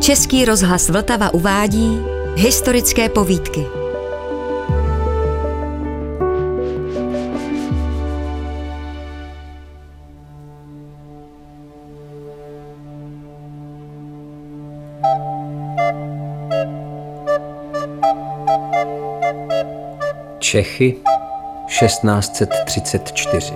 Český rozhlas Vltava uvádí historické povídky. Čechy 1634.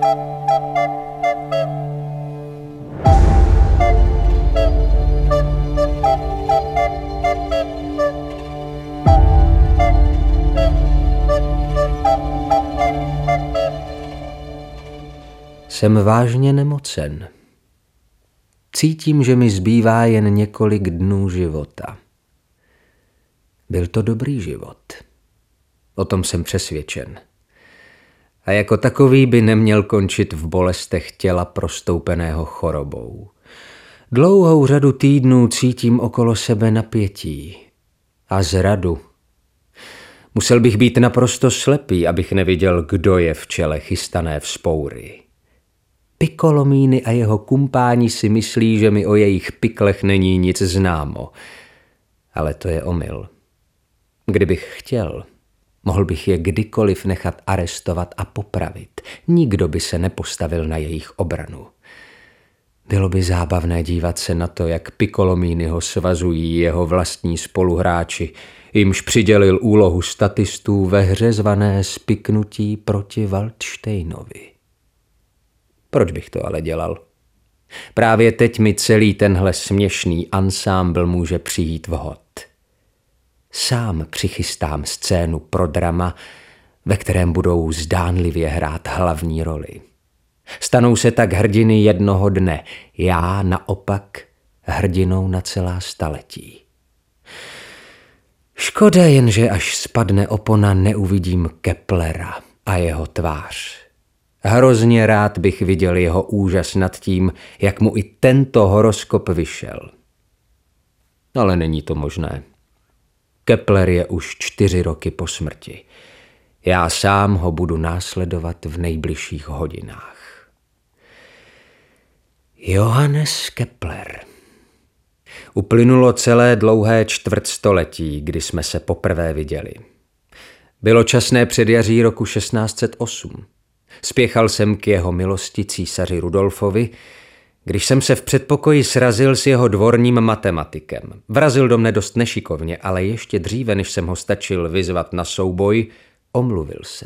Jsem vážně nemocen. Cítím, že mi zbývá jen několik dnů života. Byl to dobrý život. O tom jsem přesvědčen. A jako takový by neměl končit v bolestech těla prostoupeného chorobou. Dlouhou řadu týdnů cítím okolo sebe napětí a zradu. Musel bych být naprosto slepý, abych neviděl, kdo je v čele chystané vzpoury. Piccolomini a jeho kumpáni si myslí, že mi o jejich piklech není nic známo. Ale to je omyl. Kdybych chtěl, mohl bych je kdykoliv nechat arestovat a popravit. Nikdo by se nepostavil na jejich obranu. Bylo by zábavné dívat se na to, jak Piccolominiho svazují jeho vlastní spoluhráči, jimž přidělil úlohu statistů ve hře zvané Spiknutí proti Waldsteinovi. Proč bych to ale dělal? Právě teď mi celý tenhle směšný ansámbl může přijít vhod. Sám přichystám scénu pro drama, ve kterém budou zdánlivě hrát hlavní roli. Stanou se tak hrdiny jednoho dne, já naopak hrdinou na celá staletí. Škoda jen, že až spadne opona, neuvidím Keplera a jeho tvář. Hrozně rád bych viděl jeho úžas nad tím, jak mu i tento horoskop vyšel. Ale není to možné. Kepler je už 4 roky po smrti. Já sám ho budu následovat v nejbližších hodinách. Johannes Kepler. Uplynulo celé dlouhé čtvrtstoletí, kdy jsme se poprvé viděli. Bylo časné předjaří roku 1608. Spěchal jsem k jeho milosti císaři Rudolfovi, když jsem se v předpokoji srazil s jeho dvorním matematikem. Vrazil do mne dost nešikovně, ale ještě dříve, než jsem ho stačil vyzvat na souboj, omluvil se.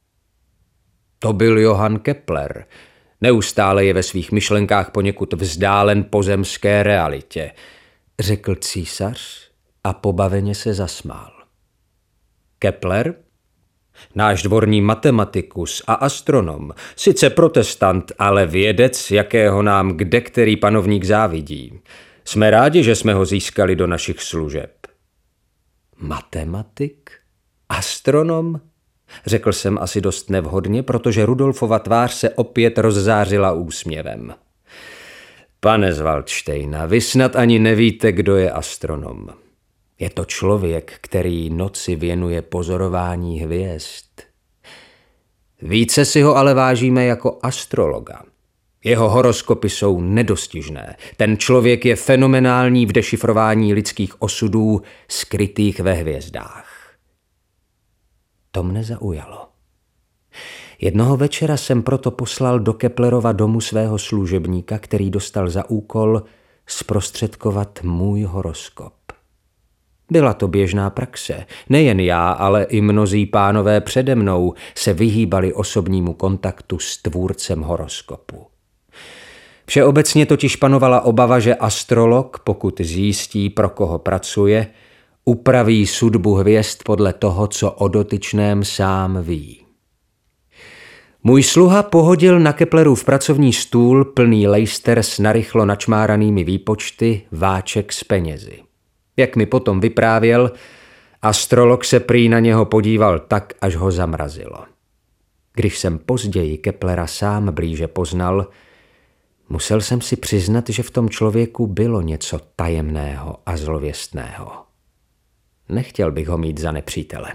To byl Johann Kepler. Neustále je ve svých myšlenkách poněkud vzdálen pozemské realitě, řekl císař a pobaveně se zasmál. Kepler? Náš dvorní matematikus a astronom, sice protestant, ale vědec, jakého nám kdekterý panovník závidí. Jsme rádi, že jsme ho získali do našich služeb. Matematik? Astronom? Řekl jsem asi dost nevhodně, protože Rudolfova tvář se opět rozzářila úsměvem. Pane z Waldsteina, vy snad ani nevíte, kdo je astronom. Je to člověk, který noci věnuje pozorování hvězd. Více si ho ale vážíme jako astrologa. Jeho horoskopy jsou nedostižné. Ten člověk je fenomenální v dešifrování lidských osudů skrytých ve hvězdách. To mne zaujalo. Jednoho večera jsem proto poslal do Keplerova domu svého služebníka, který dostal za úkol zprostředkovat můj horoskop. Byla to běžná praxe. Nejen já, ale i mnozí pánové přede mnou se vyhýbali osobnímu kontaktu s tvůrcem horoskopu. Všeobecně totiž panovala obava, že astrolog, pokud zjistí, pro koho pracuje, upraví sudbu hvězd podle toho, co o dotyčném sám ví. Můj sluha pohodil na Keplerův pracovní stůl plný lejster s narychlo načmáranými výpočty, váček s penězi. Jak mi potom vyprávěl, astrolog se prý na něho podíval tak, až ho zamrazilo. Když jsem později Keplera sám blíže poznal, musel jsem si přiznat, že v tom člověku bylo něco tajemného a zlověstného. Nechtěl bych ho mít za nepřítele.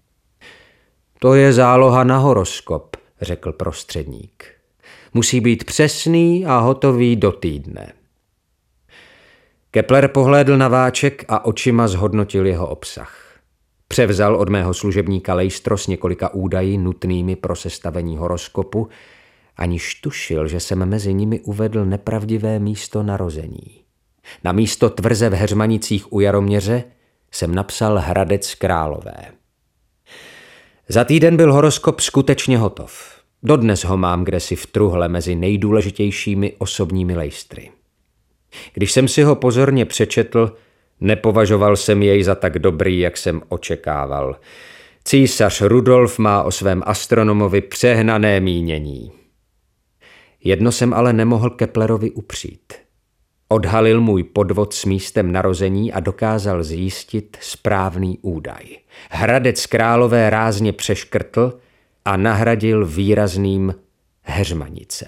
To je záloha na horoskop, řekl prostředník. Musí být přesný a hotový do týdne. Kepler pohlédl na váček a očima zhodnotil jeho obsah. Převzal od mého služebníka lejstro s několika údaji nutnými pro sestavení horoskopu, aniž tušil, že jsem mezi nimi uvedl nepravdivé místo narození. Na místo tvrze v Heřmanicích u Jaroměře jsem napsal Hradec Králové. Za týden byl horoskop skutečně hotov. Dodnes ho mám kdesi v truhle mezi nejdůležitějšími osobními lejstry. Když jsem si ho pozorně přečetl, nepovažoval jsem jej za tak dobrý, jak jsem očekával. Císař Rudolf má o svém astronomovi přehnané mínění. Jedno jsem ale nemohl Keplerovi upřít. Odhalil můj podvod s místem narození a dokázal zjistit správný údaj. Hradec Králové rázně přeškrtl a nahradil výrazným Heřmanice.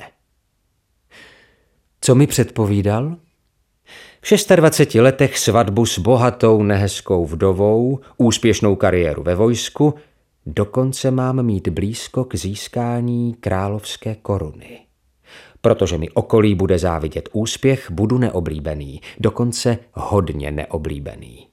Co mi předpovídal? V 26 letech svatbu s bohatou nehezkou vdovou, úspěšnou kariéru ve vojsku, dokonce mám mít blízko k získání královské koruny. Protože mi okolí bude závidět úspěch, budu neoblíbený, dokonce hodně neoblíbený.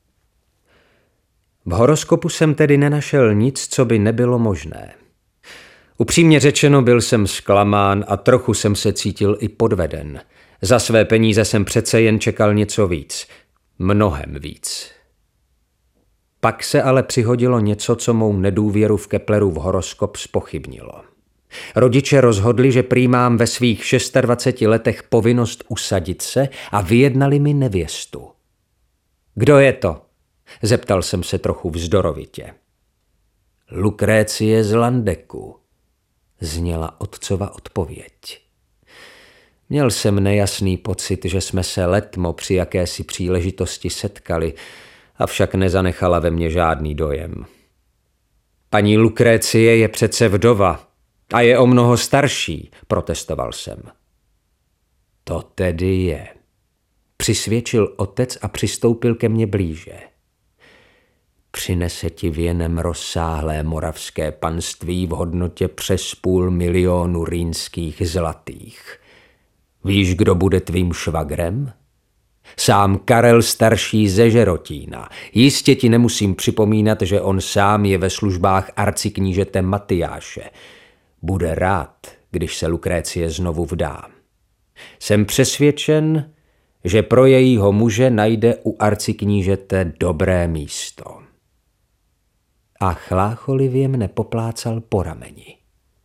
V horoskopu jsem tedy nenašel nic, co by nebylo možné. Upřímně řečeno, byl jsem zklamán a trochu jsem se cítil i podveden. Za své peníze jsem přece jen čekal něco víc. Mnohem víc. Pak se ale přihodilo něco, co mou nedůvěru v Keplerův horoskop zpochybnilo. Rodiče rozhodli, že prý mám ve svých 26 letech povinnost usadit se a vyjednali mi nevěstu. Kdo je to? Zeptal jsem se trochu vzdorovitě. Lukrécie z Landeku, zněla otcova odpověď. Měl jsem nejasný pocit, že jsme se letmo při jakési příležitosti setkali, avšak nezanechala ve mně žádný dojem. Paní Lukrécie je přece vdova a je o mnoho starší, protestoval jsem. To tedy je, přisvědčil otec a přistoupil ke mně blíže. Přinese ti věnem rozsáhlé moravské panství v hodnotě přes 500 000 rýnských zlatých. Víš, kdo bude tvým švagrem? Sám Karel starší ze Žerotína. Jistě ti nemusím připomínat, že on sám je ve službách arciknížete Matyáše. Bude rád, když se Lukrécie znovu vdá. Jsem přesvědčen, že pro jejího muže najde u arciknížete dobré místo. A chlácholivě mne poplácal po rameni.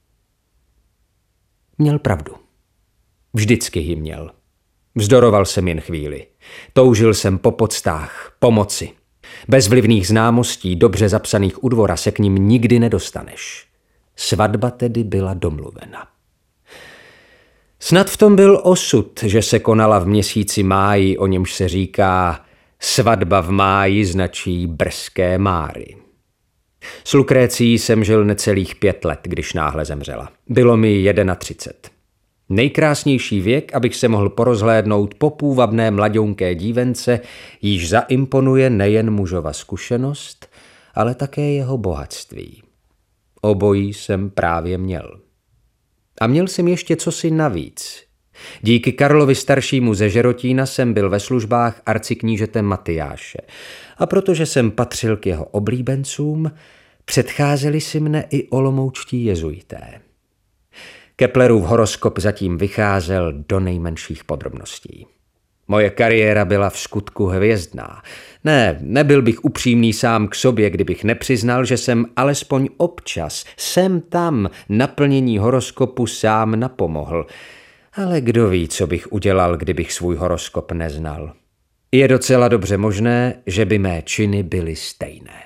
Měl pravdu. Vždycky ji měl. Vzdoroval jsem jen chvíli. Toužil jsem po poctách, pomoci. Bez vlivných známostí, dobře zapsaných u dvora, se k ním nikdy nedostaneš. Svatba tedy byla domluvena. Snad v tom byl osud, že se konala v měsíci máji, o němž se říká svatba v máji značí brzké máry. S Lukrécií jsem žil necelých 5 let, když náhle zemřela. Bylo mi 31. Nejkrásnější věk, abych se mohl porozhlédnout po půvabné mlaďounké dívence, jíž zaimponuje nejen mužova zkušenost, ale také jeho bohatství. Obojí jsem právě měl. A měl jsem ještě cosi navíc. Díky Karlovi staršímu ze Žerotína jsem byl ve službách arciknížete Matyáše. A protože jsem patřil k jeho oblíbencům, předcházeli si mne i olomoučtí jezuité. Keplerův horoskop zatím vycházel do nejmenších podrobností. Moje kariéra byla v skutku hvězdná. Nebyl bych upřímný sám k sobě, kdybych nepřiznal, že jsem alespoň občas sem tam naplnění horoskopu sám napomohl. Ale kdo ví, co bych udělal, kdybych svůj horoskop neznal. Je docela dobře možné, že by mé činy byly stejné.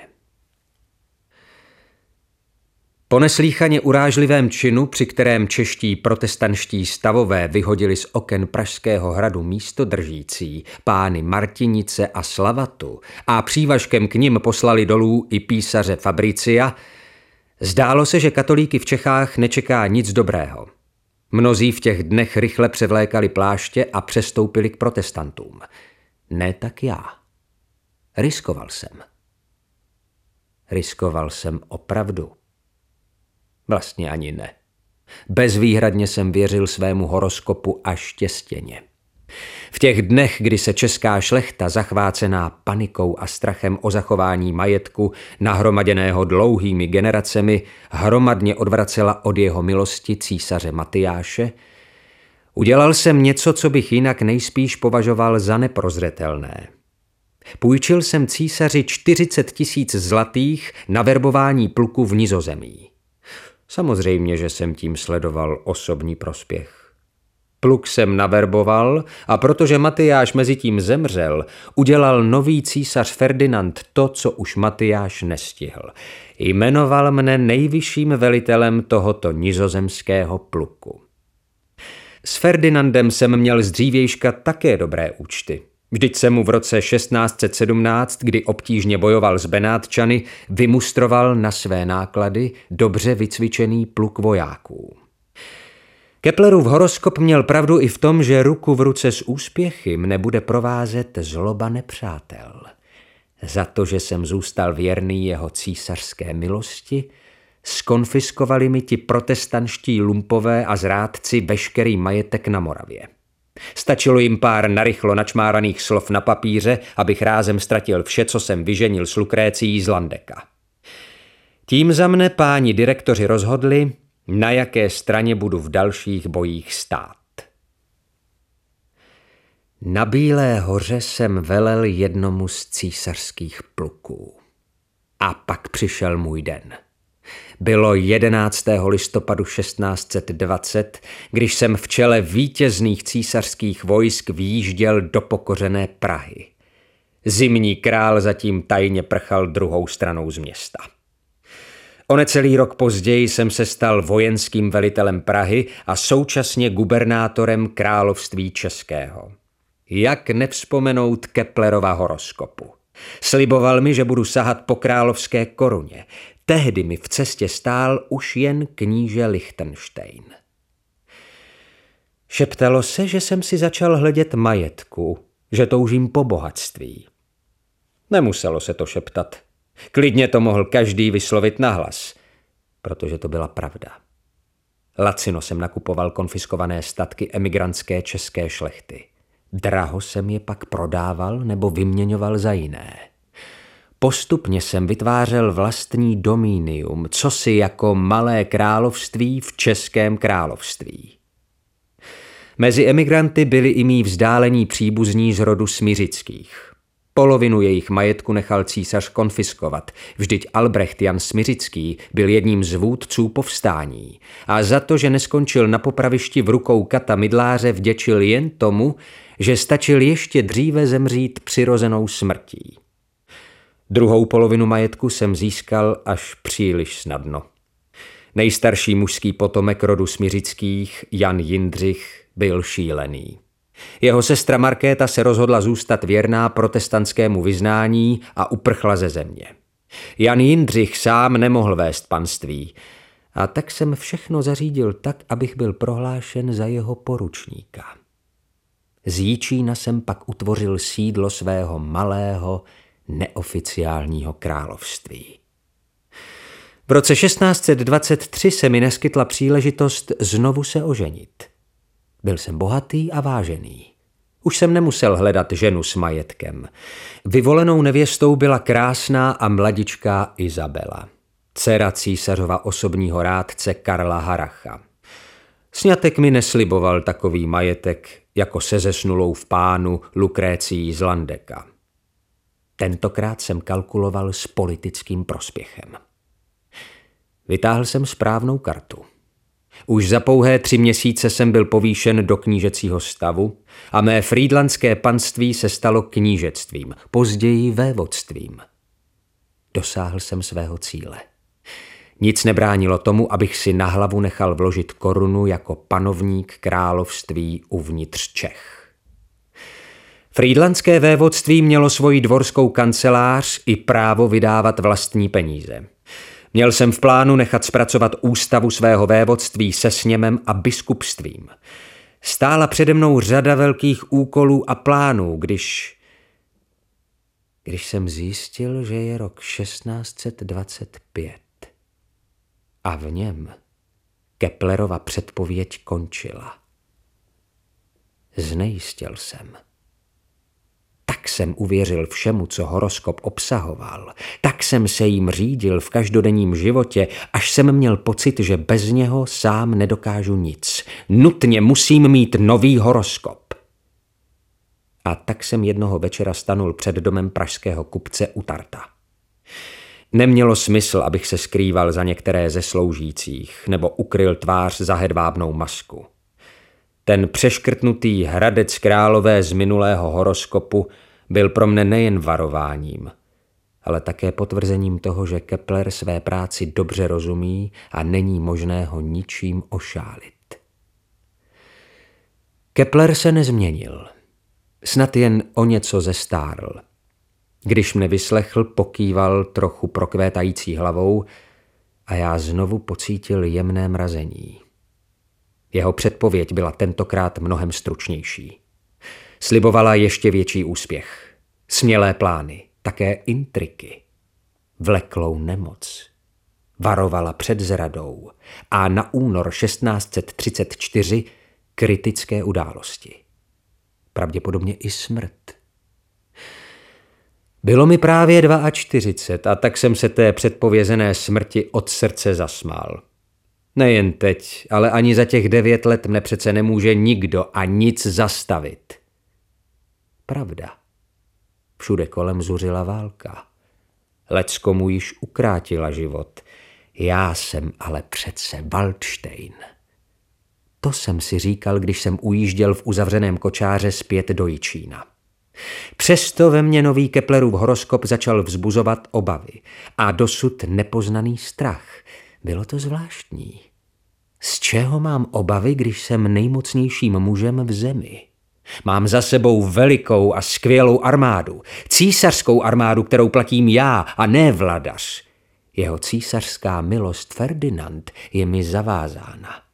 Po neslýchaně urážlivém činu, při kterém čeští protestantští stavové vyhodili z oken Pražského hradu místodržící, pány Martinice a Slavatu, a přívažkem k nim poslali dolů i písaře Fabricia, zdálo se, že katolíky v Čechách nečeká nic dobrého. Mnozí v těch dnech rychle převlékali pláště a přestoupili k protestantům. Ne tak já. Riskoval jsem. Riskoval jsem opravdu. Vlastně ani ne. Bezvýhradně jsem věřil svému horoskopu a štěstěně. V těch dnech, kdy se česká šlechta, zachvácená panikou a strachem o zachování majetku, nahromaděného dlouhými generacemi, hromadně odvracela od jeho milosti císaře Matyáše, udělal jsem něco, co bych jinak nejspíš považoval za neprozřetelné. Půjčil jsem císaři 40 000 zlatých na verbování pluku v Nizozemí. Samozřejmě, že jsem tím sledoval osobní prospěch. Pluk jsem naverboval a protože Matyáš mezitím zemřel, udělal nový císař Ferdinand to, co už Matyáš nestihl. Jmenoval mne nejvyšším velitelem tohoto nizozemského pluku. S Ferdinandem jsem měl z dřívějška také dobré účty. Vždyť jsem mu v roce 1617, kdy obtížně bojoval s Benátčany, vymustroval na své náklady dobře vycvičený pluk vojáků. Keplerův horoskop měl pravdu i v tom, že ruku v ruce s úspěchy mne bude provázet zloba nepřátel. Za to, že jsem zůstal věrný jeho císařské milosti, skonfiskovali mi ti protestanští lumpové a zrádci veškerý majetek na Moravě. Stačilo jim pár narychlo načmáraných slov na papíře, abych rázem ztratil vše, co jsem vyženil s Lukrécií z Landeka. Tím za mne páni direktoři rozhodli, na jaké straně budu v dalších bojích stát. Na Bílé hoře jsem velel jednomu z císařských pluků. A pak přišel můj den. Bylo 11. listopadu 1620, když jsem v čele vítězných císařských vojsk výjížděl do pokořené Prahy. Zimní král zatím tajně prchal druhou stranou z města. O necelý rok později jsem se stal vojenským velitelem Prahy a současně gubernátorem království českého. Jak nevzpomenout Keplerova horoskopu? Sliboval mi, že budu sahat po královské koruně. Tehdy mi v cestě stál už jen kníže Lichtenštejn. Šeptalo se, že jsem si začal hledět majetku, že toužím po bohatství. Nemuselo se to šeptat. Klidně to mohl každý vyslovit nahlas, protože to byla pravda. Lacino jsem nakupoval konfiskované statky emigrantské české šlechty. Draho jsem je pak prodával nebo vyměňoval za jiné. Postupně jsem vytvářel vlastní dominium, cosi jako malé království v českém království. Mezi emigranty byli i mí vzdálení příbuzní z rodu Smiřických. Polovinu jejich majetku nechal císař konfiskovat, vždyť Albrecht Jan Smiřický byl jedním z vůdců povstání a za to, že neskončil na popravišti v rukou kata Mydláře, vděčil jen tomu, že stačil ještě dříve zemřít přirozenou smrtí. Druhou polovinu majetku jsem získal až příliš snadno. Nejstarší mužský potomek rodu Smiřických, Jan Jindřich, byl šílený. Jeho sestra Markéta se rozhodla zůstat věrná protestantskému vyznání a uprchla ze země. Jan Jindřich sám nemohl vést panství, a tak jsem všechno zařídil tak, abych byl prohlášen za jeho poručníka. Z Jičína jsem pak utvořil sídlo svého malého, neoficiálního království. V roce 1623 se mi neskytla příležitost znovu se oženit. Byl jsem bohatý a vážený. Už jsem nemusel hledat ženu s majetkem. Vyvolenou nevěstou byla krásná a mladičká Izabela, dcera císařova osobního rádce Karla Haracha. Sňatek mi nesliboval takový majetek, jako se zesnulou v pánu Lukrécií z Landeka. Tentokrát jsem kalkuloval s politickým prospěchem. Vytáhl jsem správnou kartu. Už za pouhé 3 měsíce jsem byl povýšen do knížecího stavu a mé frýdlandské panství se stalo knížectvím, později vévodstvím. Dosáhl jsem svého cíle. Nic nebránilo tomu, abych si na hlavu nechal vložit korunu jako panovník království uvnitř Čech. Frýdlandské vévodství mělo svoji dvorskou kancelář i právo vydávat vlastní peníze. Měl jsem v plánu nechat zpracovat ústavu svého vévodství se sněmem a biskupstvím. Stála přede mnou řada velkých úkolů a plánů, když jsem zjistil, že je rok 1625 a v něm Keplerova předpověď končila. Znejistěl jsem. Tak jsem uvěřil všemu, co horoskop obsahoval. Tak jsem se jím řídil v každodenním životě, až jsem měl pocit, že bez něho sám nedokážu nic. Nutně musím mít nový horoskop. A tak jsem jednoho večera stanul před domem pražského kupce u Tarta. Nemělo smysl, abych se skrýval za některé ze sloužících nebo ukryl tvář za hedvábnou masku. Ten přeškrtnutý Hradec Králové z minulého horoskopu byl pro mne nejen varováním, ale také potvrzením toho, že Kepler své práci dobře rozumí a není možné ho ničím ošálit. Kepler se nezměnil, snad jen o něco zestárl. Když mne vyslechl, pokýval trochu prokvétající hlavou a já znovu pocítil jemné mrazení. Jeho předpověď byla tentokrát mnohem stručnější. Slibovala ještě větší úspěch, smělé plány, také intriky, vleklou nemoc. Varovala před zradou a na únor 1634 kritické události. Pravděpodobně i smrt. Bylo mi právě 42 a tak jsem se té předpovězené smrti od srdce zasmál. Nejen teď, ale ani za těch 9 let mne přece nemůže nikdo a nic zastavit. Pravda. Všude kolem zuřila válka. Leckomu již ukrátila život. Já jsem ale přece Waldstein. To jsem si říkal, když jsem ujížděl v uzavřeném kočáře zpět do Jičína. Přesto ve mně nový Keplerův horoskop začal vzbuzovat obavy a dosud nepoznaný strach. Bylo to zvláštní. Z čeho mám obavy, když jsem nejmocnějším mužem v zemi? Mám za sebou velikou a skvělou armádu. Císařskou armádu, kterou platím já a ne vladař. Jeho císařská milost Ferdinand je mi zavázána.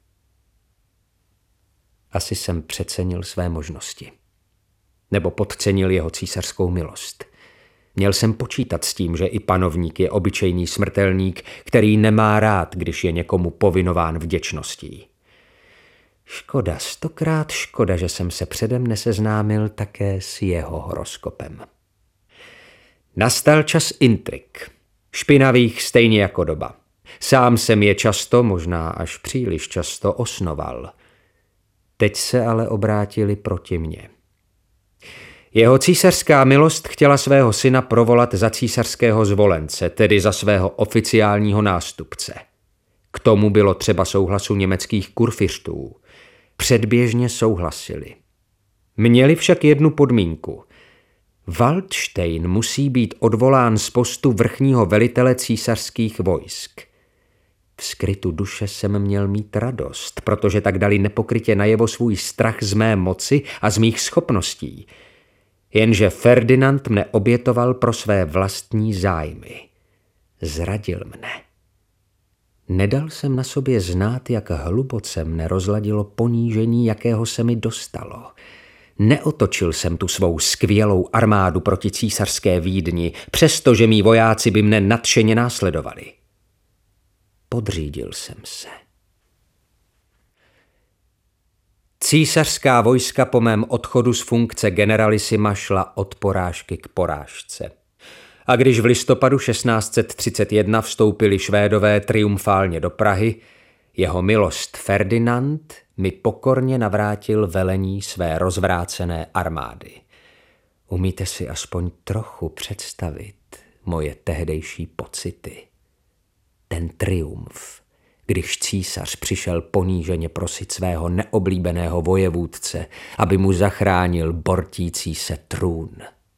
Asi jsem přecenil své možnosti. Nebo podcenil jeho císařskou milost. Měl jsem počítat s tím, že i panovník je obyčejný smrtelník, který nemá rád, když je někomu povinován vděčností. Škoda, 100krát škoda, že jsem se předem neseznámil také s jeho horoskopem. Nastal čas intrik, špinavých stejně jako doba. Sám jsem je často, možná až příliš často, osnoval. Teď se ale obrátili proti mně. Jeho císařská milost chtěla svého syna provolat za císařského zvolence, tedy za svého oficiálního nástupce. K tomu bylo třeba souhlasu německých kurfiřtů. Předběžně souhlasili. Měli však jednu podmínku. Waldstein musí být odvolán z postu vrchního velitele císařských vojsk. V skrytu duše jsem měl mít radost, protože tak dali nepokrytě najevo svůj strach z mé moci a z mých schopností. Jenže Ferdinand mne obětoval pro své vlastní zájmy. Zradil mne. Nedal jsem na sobě znát, jak hluboce mne rozladilo ponížení, jakého se mi dostalo. Neotočil jsem tu svou skvělou armádu proti císařské Vídni, přestože mí vojáci by mne nadšeně následovali. Podřídil jsem se. Císařská vojska po mém odchodu z funkce generalisima šla od porážky k porážce. A když v listopadu 1631 vstoupili Švédové triumfálně do Prahy, jeho milost Ferdinand mi pokorně navrátil velení své rozvrácené armády. Umíte si aspoň trochu představit moje tehdejší pocity? Ten triumf, když císař přišel poníženě prosit svého neoblíbeného vojevůdce, aby mu zachránil bortící se trůn.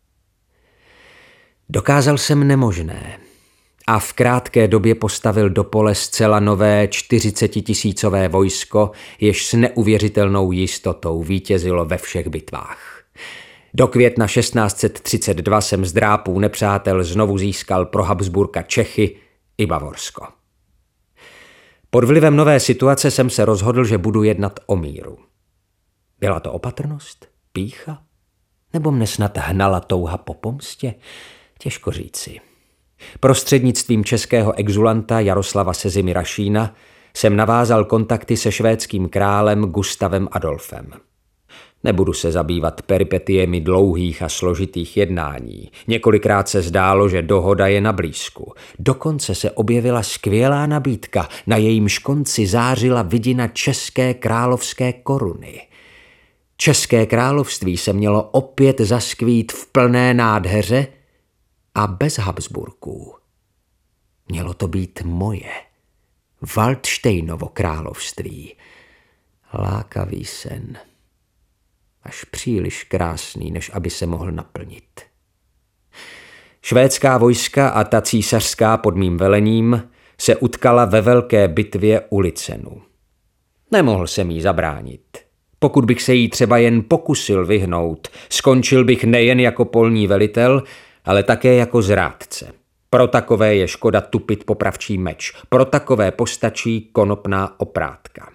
Dokázal jsem nemožné a v krátké době postavil do pole zcela nové 40 000 vojsko, jež s neuvěřitelnou jistotou vítězilo ve všech bitvách. Do května 1632 jsem z drápů nepřátel znovu získal pro Habsburka Čechy i Bavorsko. Pod vlivem nové situace jsem se rozhodl, že budu jednat o míru. Byla to opatrnost? Pýcha? Nebo mne snad hnala touha po pomstě? Těžko říci. Prostřednictvím českého exulanta Jaroslava Sezimira Šína jsem navázal kontakty se švédským králem Gustavem Adolfem. Nebudu se zabývat peripetiemi dlouhých a složitých jednání. Několikrát se zdálo, že dohoda je na blízku. Dokonce se objevila skvělá nabídka, na jejímž konci zářila vidina české královské koruny. České království se mělo opět zaskvít v plné nádheře a bez Habsburků. Mělo to být moje, Valdštejnovo království. Lákavý sen. Až příliš krásný, než aby se mohl naplnit. Švédská vojska a ta císařská pod mým velením se utkala ve velké bitvě u Licenu. Nemohl jsem jí zabránit. Pokud bych se jí třeba jen pokusil vyhnout, skončil bych nejen jako polní velitel, ale také jako zrádce. Pro takové je škoda tupit popravčí meč, pro takové postačí konopná oprátka.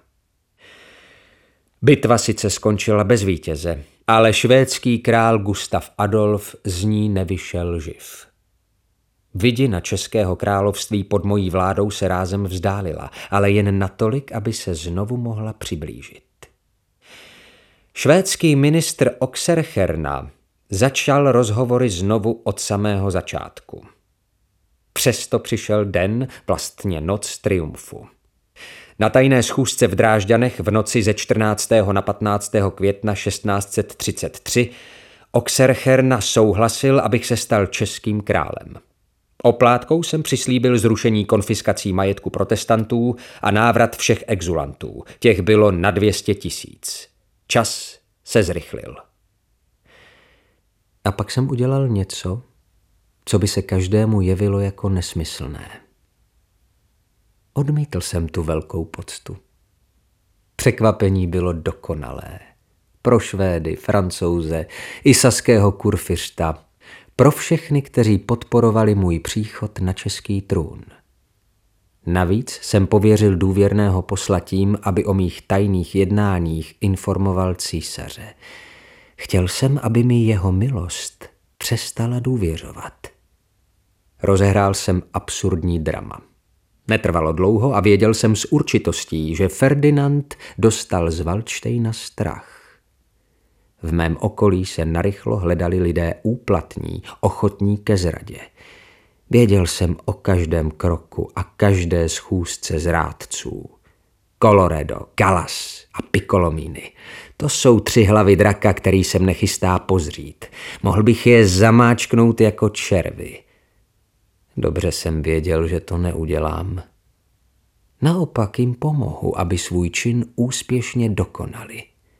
Bitva sice skončila bez vítěze, ale švédský král Gustav Adolf z ní nevyšel živ. Vidina českého království pod mojí vládou se rázem vzdálila, ale jen natolik, aby se znovu mohla přiblížit. Švédský ministr Oxenstierna začal rozhovory znovu od samého začátku. Přesto přišel den, vlastně noc triumfu. Na tajné schůzce v Drážďanech v noci ze 14. na 15. května 1633 Oxenstierna souhlasil, abych se stal českým králem. Oplátkou jsem přislíbil zrušení konfiskací majetku protestantů a návrat všech exulantů. Těch bylo na 200 000. Čas se zrychlil. A pak jsem udělal něco, co by se každému jevilo jako nesmyslné. Odmítl jsem tu velkou poctu. Překvapení bylo dokonalé. Pro Švédy, Francouze i saského kurfiřta, pro všechny, kteří podporovali můj příchod na český trůn. Navíc jsem pověřil důvěrného posla tím, aby o mých tajných jednáních informoval císaře. Chtěl jsem, aby mi jeho milost přestala důvěřovat. Rozehrál jsem absurdní drama. Netrvalo dlouho a věděl jsem s určitostí, že Ferdinand dostal z Valdštejna strach. V mém okolí se narychlo hledali lidé úplatní, ochotní ke zradě. Věděl jsem o každém kroku a každé schůzce zrádců. Colloredo, Gallas a Piccolomini. To jsou 3 hlavy draka, který se mne chystá pozřít. Mohl bych je zamáčknout jako červy. Dobře jsem věděl, že to neudělám. Naopak jim pomohu, aby svůj čin úspěšně dokonali.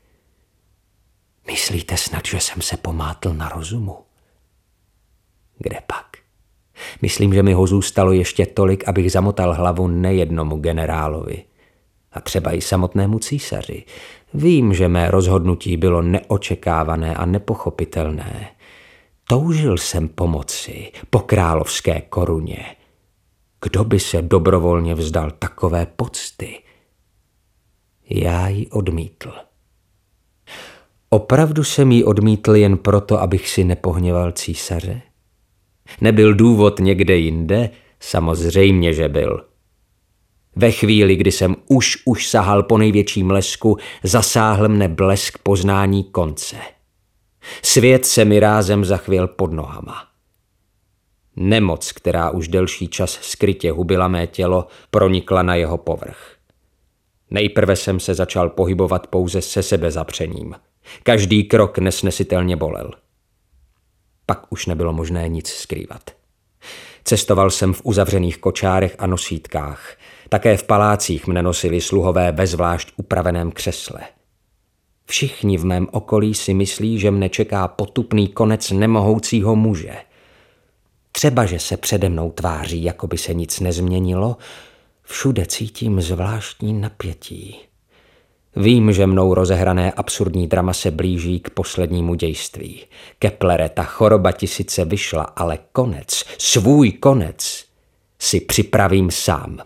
Myslíte snad, že jsem se pomátl na rozumu? Kde pak? Myslím, že mi ho zůstalo ještě tolik, abych zamotal hlavu nejednomu generálovi a třeba i samotnému císaři. Vím, že mé rozhodnutí bylo neočekávané a nepochopitelné. Toužil jsem pomoci po královské koruně. Kdo by se dobrovolně vzdal takové pocty? Já ji odmítl. Opravdu jsem ji odmítl jen proto, abych si nepohněval císaře? Nebyl důvod někde jinde? Samozřejmě, že byl. Ve chvíli, kdy jsem už sahal po největším lesku, zasáhl mne blesk poznání konce. Svět se mi rázem zachvěl pod nohama. Nemoc, která už delší čas skrytě hubila mé tělo, pronikla na jeho povrch. Nejprve jsem se začal pohybovat pouze se sebezapřením. Každý krok nesnesitelně bolel. Pak už nebylo možné nic skrývat. Cestoval jsem v uzavřených kočárech a nosítkách. Také v palácích mne nosili sluhové ve zvlášť upraveném křesle. Všichni v mém okolí si myslí, že mne čeká potupný konec nemohoucího muže. Třeba, že se přede mnou tváří, jako by se nic nezměnilo, všude cítím zvláštní napětí. Vím, že mnou rozehrané absurdní drama se blíží k poslednímu dějství. Keplere, ta choroba ti sice vyšla, ale konec, svůj konec, si připravím sám.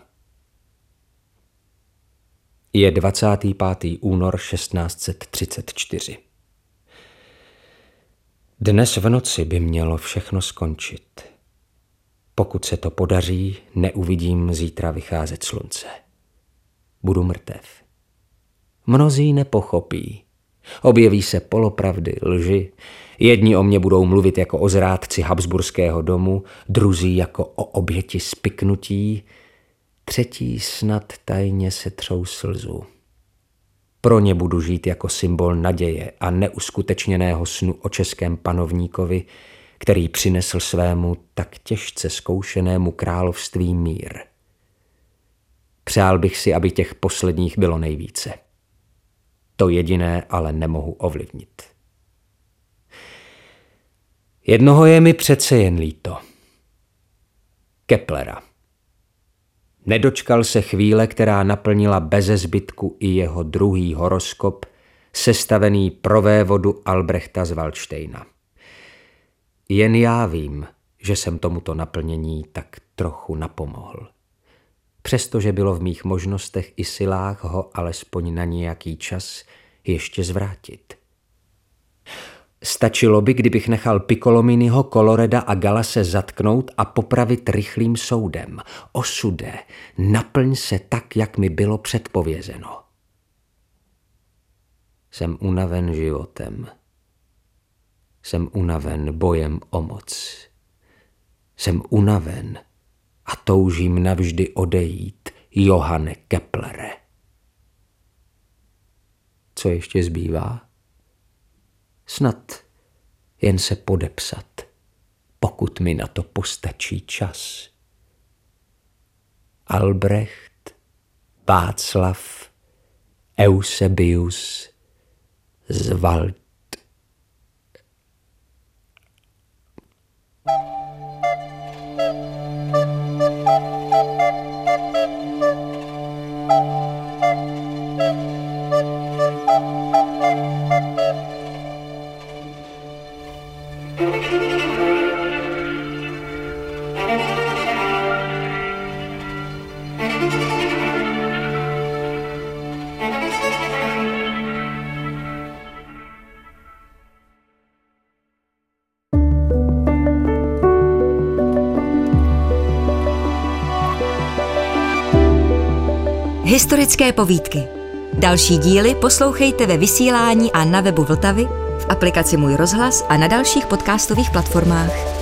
Je 25. únor 1634. Dnes v noci by mělo všechno skončit. Pokud se to podaří, neuvidím zítra vycházet slunce. Budu mrtev. Mnozí nepochopí, Objeví se polopravdy, lži. Jedni o mě budou mluvit jako o zrádci habsburského domu, druzí jako o oběti spiknutí, třetí snad tajně se třou slzu. Pro ně budu žít jako symbol naděje a neuskutečněného snu o českém panovníkovi, který přinesl svému tak těžce zkoušenému království mír. Přál bych si, aby těch posledních bylo nejvíce. To jediné ale nemohu ovlivnit. Jednoho je mi přece jen líto. Keplera. Nedočkal se chvíle, která naplnila beze zbytku i jeho druhý horoskop, sestavený pro vévodu Albrechta z Valdštejna. Jen já vím, že jsem tomuto naplnění tak trochu napomohl. Přestože bylo v mých možnostech i silách ho alespoň na nějaký čas ještě zvrátit. Stačilo by, kdybych nechal Piccolominiho, Coloreda a Galase zatknout a popravit rychlým soudem. Osude, naplň se tak, jak mi bylo předpovězeno. Jsem unaven životem. Jsem unaven bojem o moc. Jsem unaven a toužím navždy odejít, Johane Keplere. Co ještě zbývá? Snad jen se podepsat, pokud mi na to postačí čas. Albrecht Václav Eusebius z Wald. Historické povídky. Další díly poslouchejte ve vysílání a na webu Vltavy, v aplikaci Můj rozhlas a na dalších podcastových platformách.